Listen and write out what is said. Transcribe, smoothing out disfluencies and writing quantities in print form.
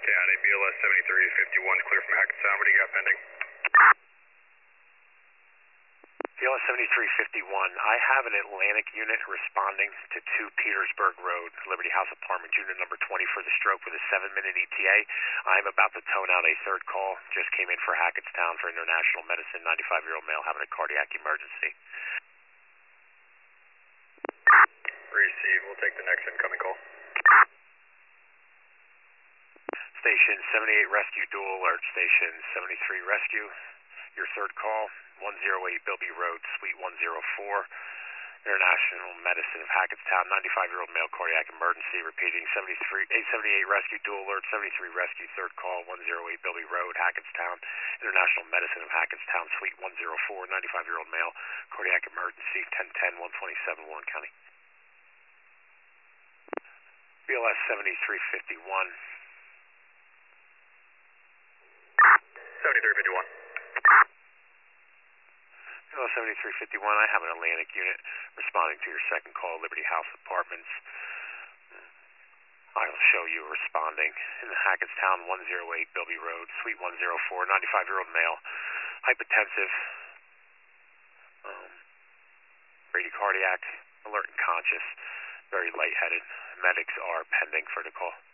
County, BLS 7351, clear from Hackettstown. What do you got pending? BLS 7351, I have an Atlantic unit responding to 2 Petersburg Road, Liberty House Apartment, unit number 20 for the stroke with a 7-minute ETA. I'm about to tone out a third call. Just came in for Hackettstown for international medicine, 95-year-old male having a cardiac emergency. Receive. We'll take the next incoming call. Station 78 Rescue Dual Alert, Station 73 Rescue. Your third call, 108 Bilby Road, Suite 104, International Medicine of Hackettstown, 95-year-old male cardiac emergency. Repeating, 78 Rescue Dual Alert, 73 Rescue, third call, 108 Bilby Road, Hackettstown, International Medicine of Hackettstown, Suite 104, 95-year-old male cardiac emergency, 1010, 127, Warren County. BLS 7351. 7351. BLS 7351, I have an Atlantic unit responding to your second call, Liberty House Apartments. I'll show you responding in the Hackettstown, 108 Bilby Road, Suite 104, 95-year-old male, hypertensive, bradycardiac, alert and conscious, very lightheaded. Medics are pending for the call.